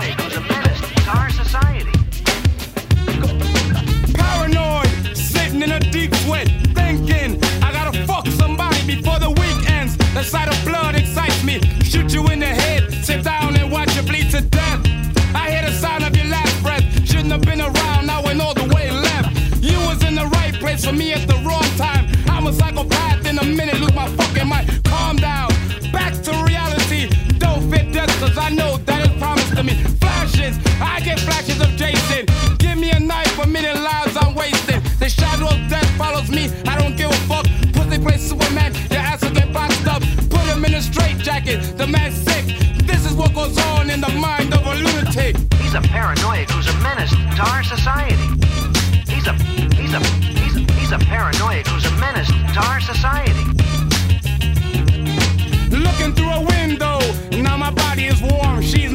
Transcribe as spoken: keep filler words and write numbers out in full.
paranoid who's a menace to our society. Paranoid, sitting in a deep sweat, thinking I gotta fuck somebody before the week ends. The sight of blood excites me. Shoot you in the head, sit down and watch you bleed to death. I hear the sound of your last breath. Shouldn't have been around, now went all the way left. You was in the right place for me at the wrong time. I'm a psychopath in a minute, lose my fucking mind. Calm down, back to reality. Don't fit death cause I know that is promised to me. Flashes, I get flashes of Jason. Give me a knife, a minute lives I'm wasting. The shadow of death follows me, I don't give a fuck. Pussy play Superman, your ass will get boxed up. Put him in a straitjacket, the man's sick. This is what goes on in the mind of a lunatic. He's a paranoid who's a menace to our society. He's a, he's a, he's a, he's a paranoid who's a menace to our society. Looking through a window, now my body is warm, she's